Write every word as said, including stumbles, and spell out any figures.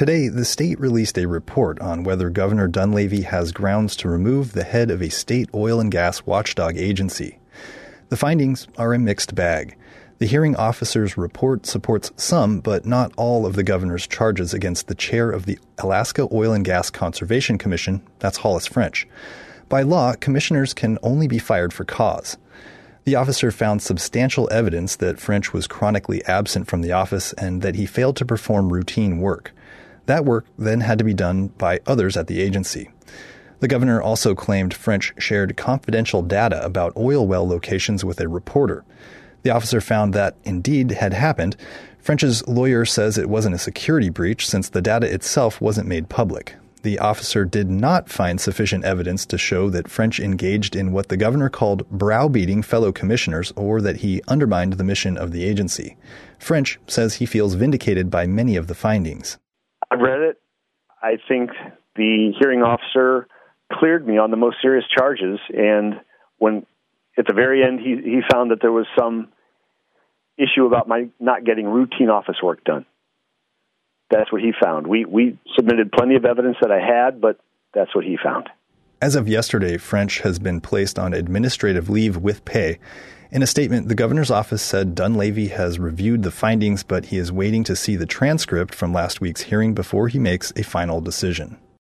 Today, the state released a report on whether Governor Dunleavy has grounds to remove the head of a state oil and gas watchdog agency. The findings are a mixed bag. The hearing officer's report supports some, but not all, of the governor's charges against the chair of the Alaska Oil and Gas Conservation Commission, that's Hollis French. By law, commissioners can only be fired for cause. The officer found substantial evidence that French was chronically absent from the office and that he failed to perform routine work. That work then had to be done by others at the agency. The governor also claimed French shared confidential data about oil well locations with a reporter. The officer found that indeed had happened. French's lawyer says it wasn't a security breach since the data itself wasn't made public. The officer did not find sufficient evidence to show that French engaged in what the governor called browbeating fellow commissioners or that he undermined the mission of the agency. French says he feels vindicated by many of the findings. I've read it. I think the hearing officer cleared me on the most serious charges, and when at the very end he, he found that there was some issue about my not getting routine office work done. That's what he found. We we submitted plenty of evidence that I had, but that's what he found. As of yesterday, French has been placed on administrative leave with pay. In a statement, the governor's office said Dunleavy has reviewed the findings, but he is waiting to see the transcript from last week's hearing before he makes a final decision.